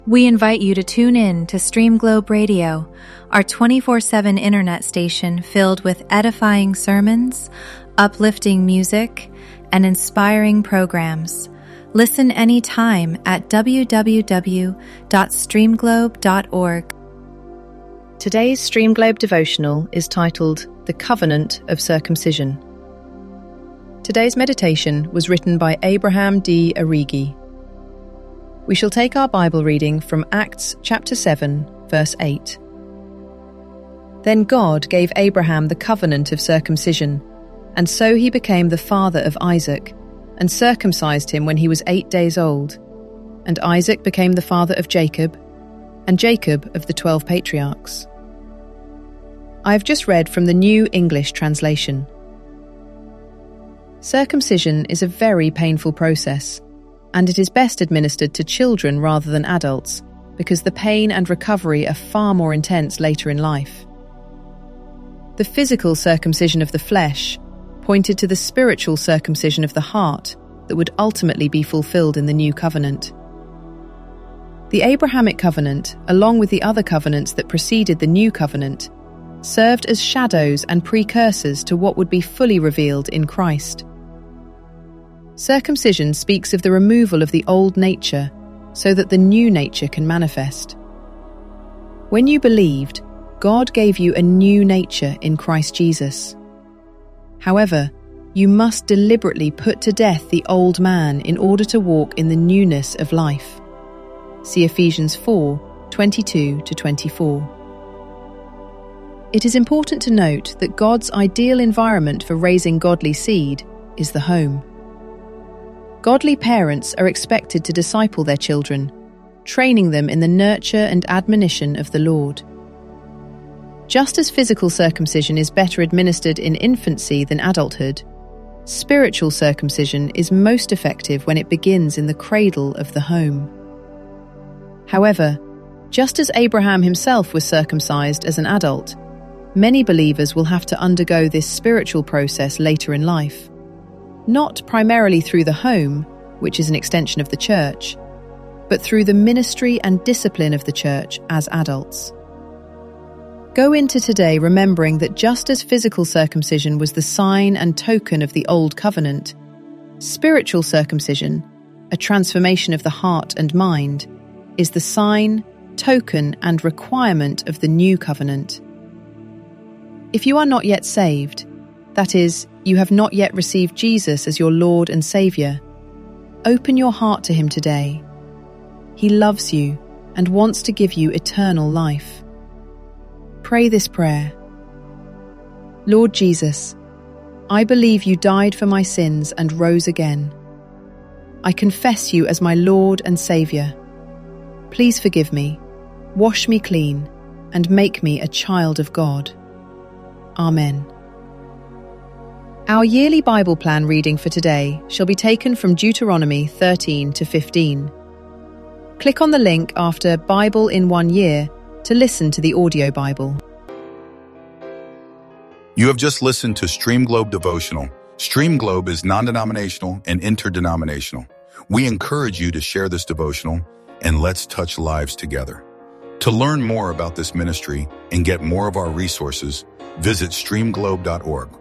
We invite you to tune in to Stream Globe Radio, our 24/7 internet station filled with edifying sermons, uplifting music, and inspiring programs. Listen anytime at www.streamglobe.org. Today's Stream Globe devotional is titled The Covenant of Circumcision. Today's meditation was written by Abraham D. Arrighi. We shall take our Bible reading from Acts chapter 7, verse 8. Then God gave Abraham the covenant of circumcision, and so he became the father of Isaac, and circumcised him when he was 8 days old. And Isaac became the father of Jacob, and Jacob of the 12 patriarchs. I have just read from the New English Translation. Circumcision is a very painful process, and it is best administered to children rather than adults, because the pain and recovery are far more intense later in life. The physical circumcision of the flesh pointed to the spiritual circumcision of the heart that would ultimately be fulfilled in the new covenant. The Abrahamic covenant, along with the other covenants that preceded the new covenant, served as shadows and precursors to what would be fully revealed in Christ. Circumcision speaks of the removal of the old nature so that the new nature can manifest. When you believed, God gave you a new nature in Christ Jesus. However, you must deliberately put to death the old man in order to walk in the newness of life. See Ephesians 4:22-24. It is important to note that God's ideal environment for raising godly seed is the home. Godly parents are expected to disciple their children, training them in the nurture and admonition of the Lord. Just as physical circumcision is better administered in infancy than adulthood, spiritual circumcision is most effective when it begins in the cradle of the home. However, just as Abraham himself was circumcised as an adult, many believers will have to undergo this spiritual process later in life. Not primarily through the home, which is an extension of the church, but through the ministry and discipline of the church as adults. Go into today remembering that just as physical circumcision was the sign and token of the old covenant, spiritual circumcision, a transformation of the heart and mind, is the sign, token, and requirement of the new covenant. If you are not yet saved, that is, you have not yet received Jesus as your Lord and Saviour, open your heart to Him today. He loves you and wants to give you eternal life. Pray this prayer. Lord Jesus, I believe you died for my sins and rose again. I confess you as my Lord and Saviour. Please forgive me, wash me clean, and make me a child of God. Amen. Our yearly Bible plan reading for today shall be taken from Deuteronomy 13-15. Click on the link after Bible in 1 Year to listen to the audio Bible. You have just listened to Stream Globe Devotional. Stream Globe is non-denominational and interdenominational. We encourage you to share this devotional and let's touch lives together. To learn more about this ministry and get more of our resources, visit streamglobe.org.